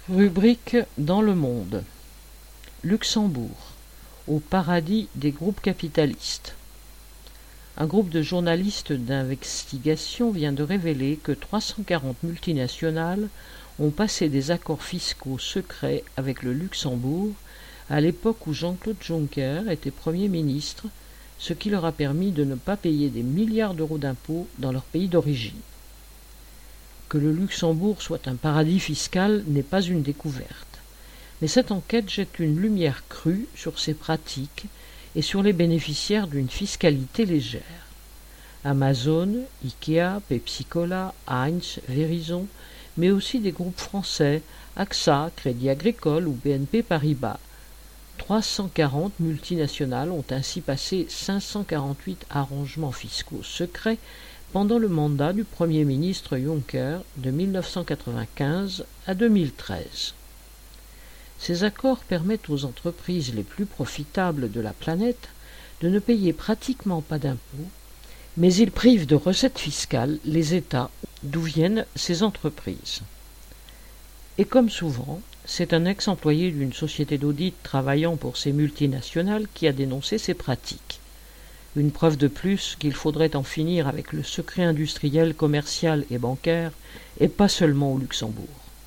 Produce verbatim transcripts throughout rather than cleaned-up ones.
Rubrique dans le monde. Luxembourg, au paradis des groupes capitalistes. Un groupe de journalistes d'investigation vient de révéler que trois cent quarante multinationales ont passé des accords fiscaux secrets avec le Luxembourg à l'époque où Jean-Claude Juncker était Premier ministre, ce qui leur a permis de ne pas payer des milliards d'euros d'impôts dans leur pays d'origine. Que le Luxembourg soit un paradis fiscal n'est pas une découverte, mais cette enquête jette une lumière crue sur ces pratiques et sur les bénéficiaires d'une fiscalité légère. Amazon, Ikea, Pepsi-Cola, Heinz, Verizon, mais aussi des groupes français, A X A, Crédit Agricole ou B N P Paribas. trois cent quarante multinationales ont ainsi passé cinq cent quarante-huit arrangements fiscaux secrets pendant le mandat du Premier ministre Juncker de mille neuf cent quatre-vingt-quinze à deux mille treize. Ces accords permettent aux entreprises les plus profitables de la planète de ne payer pratiquement pas d'impôts, mais ils privent de recettes fiscales les États d'où viennent ces entreprises. Et comme souvent, c'est un ex-employé d'une société d'audit travaillant pour ces multinationales qui a dénoncé ces pratiques. Une preuve de plus qu'il faudrait en finir avec le secret industriel, commercial et bancaire, et pas seulement au Luxembourg.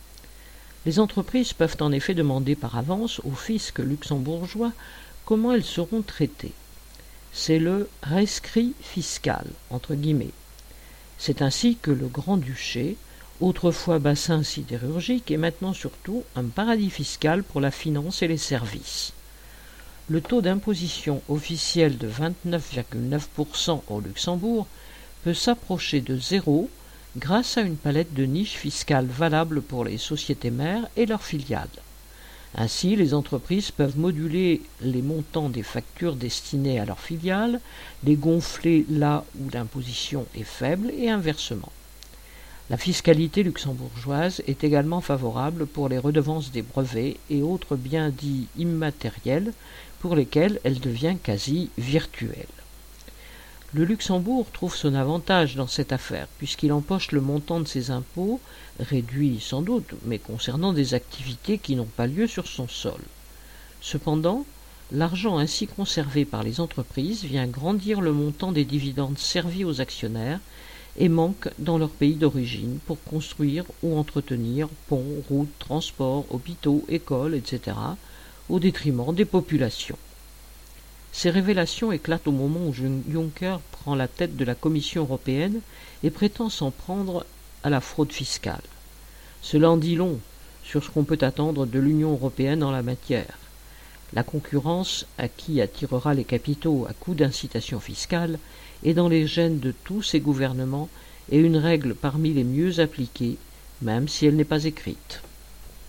Les entreprises peuvent en effet demander par avance au fisc luxembourgeois comment elles seront traitées. C'est le « rescrit fiscal » entre guillemets. C'est ainsi que le Grand-Duché, autrefois bassin sidérurgique, est maintenant surtout un paradis fiscal pour la finance et les services. Le taux d'imposition officiel de vingt-neuf virgule neuf pour cent au Luxembourg peut s'approcher de zéro grâce à une palette de niches fiscales valables pour les sociétés mères et leurs filiales. Ainsi, les entreprises peuvent moduler les montants des factures destinées à leurs filiales, les gonfler là où l'imposition est faible et inversement. La fiscalité luxembourgeoise est également favorable pour les redevances des brevets et autres biens dits immatériels pour lesquels elle devient quasi virtuelle. Le Luxembourg trouve son avantage dans cette affaire puisqu'il empoche le montant de ses impôts, réduit sans doute, mais concernant des activités qui n'ont pas lieu sur son sol. Cependant, l'argent ainsi conservé par les entreprises vient grandir le montant des dividendes servis aux actionnaires et manque dans leur pays d'origine pour construire ou entretenir ponts, routes, transports, hôpitaux, écoles, et cetera, au détriment des populations. Ces révélations éclatent au moment où Juncker prend la tête de la Commission européenne et prétend s'en prendre à la fraude fiscale. Cela en dit long sur ce qu'on peut attendre de l'Union européenne en la matière. La concurrence à qui attirera les capitaux à coup d'incitation fiscale est dans les gènes de tous ces gouvernements et une règle parmi les mieux appliquées, même si elle n'est pas écrite.